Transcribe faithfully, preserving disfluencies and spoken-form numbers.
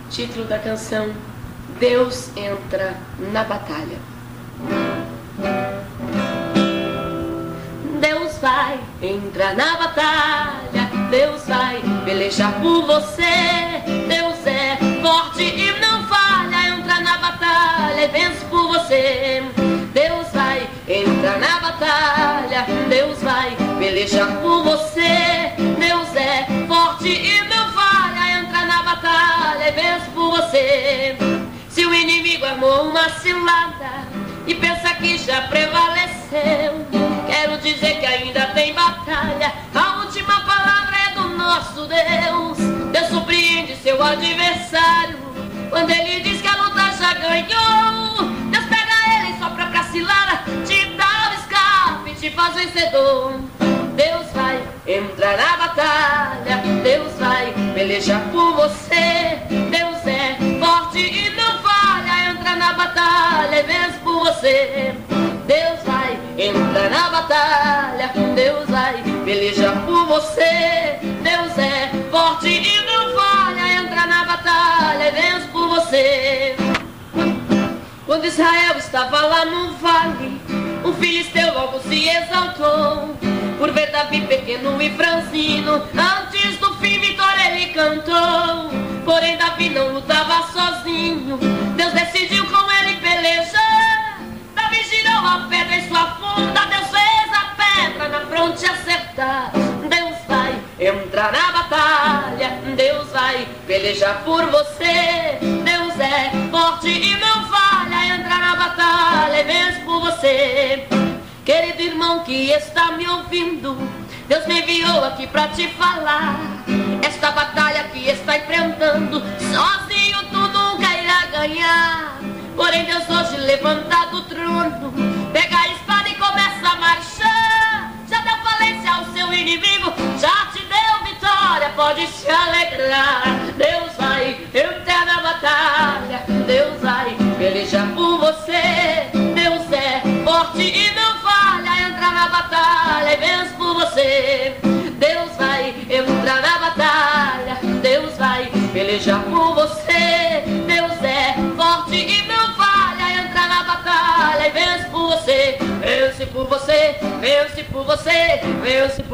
Título da canção: Deus entra na batalha. Deus vai entrar na batalha, Deus vai pelejar por você. Deus é forte e não falha, entra na batalha e vence por você. Deus vai entrar na batalha, Deus vai pelejar por você. Deus é forte e não falha, entra na batalha e vence por você. Se o inimigo armou uma cilada e pensa que já prevaleceu, quero dizer que ainda tem batalha. A última palavra é do nosso Deus. Deus surpreende seu adversário quando ele diz que a luta já ganhou. Deus pega ele e sopra pra cilada, te dá o escape, te faz vencedor. Deus vai entrar na batalha, Deus vai pelejar por você. Deus é forte e não falha, entra na batalha e vence por você. Deus vai entrar na batalha, Deus vai pelejar por você. Deus é forte e não falha, entra na batalha e vence por você. Quando Israel estava lá no vale, o filisteu logo se exaltou por ver Davi pequeno e franzino. Antes do fim, vitória ele cantou. Porém Davi não lutava sozinho, Deus decidiu com ele pelejar. Davi girou a pedra em sua funda, Deus fez a pedra na fronte acertar. Deus vai entrar na batalha, Deus vai pelejar por você. Deus é forte e não falha, entra na batalha e vence por você. Querido irmão que está me ouvindo, Deus me enviou aqui pra te falar. Esta batalha que está enfrentando, sozinho tu nunca irá ganhar. Porém Deus hoje levanta do trono, pega a espada e começa a marchar. Já deu falência ao seu inimigo, já te deu vitória, pode se alegrar. Deus vai entrar na batalha, Deus vai pelejar por você. Deus é forte e não falha, entra na batalha e vence por você. Deus vai entrar na batalha, Deus vai pelejar por você. Deus é forte e não falha, entra na batalha e vence por você. Vence por você, vence por você, vence